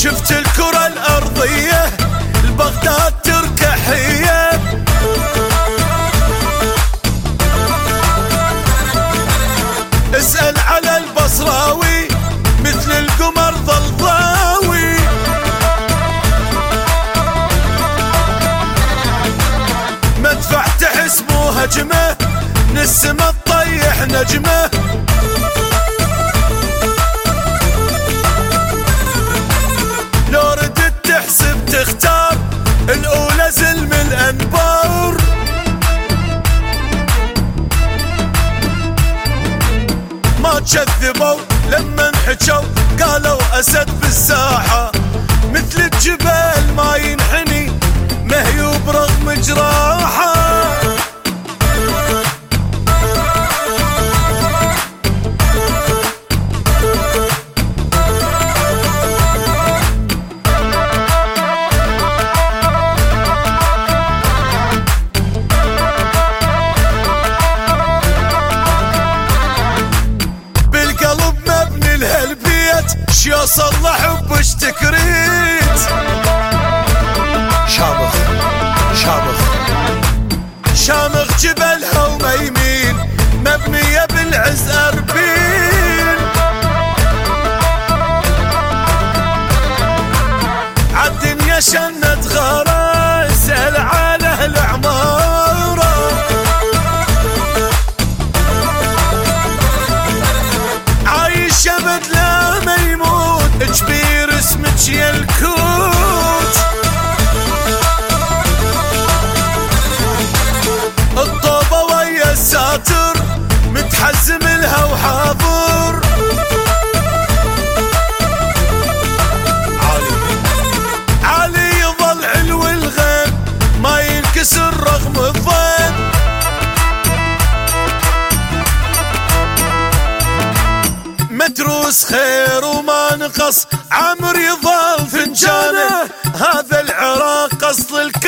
شفت الكرة الأرضية البغداد تركحية، اسأل على البصراوي مثل القمر ضلضاوي، مدفع تحس مو هجمه من السما تطيح نجمه، لو ردت تحسب تختار الأولى زلم الأنبار، ما كذبوا لما انحجوا قالوا أسد بالساحة، مثل الجبال ما ينحني مهيوب رغم جراحه. شو صلح حبش تكريت، شامخ شامخ شامخ جبلها وما يمين مبنية بالعز أربين، عالدنيا شنت غارة اسأل على أهل عمارة، عايش أبد لا ما يموت كبير اسمك يا الكوت، الطوبة ويا الساتر متحزم لها وحاضر، علي يظل علو الغيب ما ينكسر رغم الظن، مدروس خير وما نقص عمر يظل فنجانه، هذا العراق قصد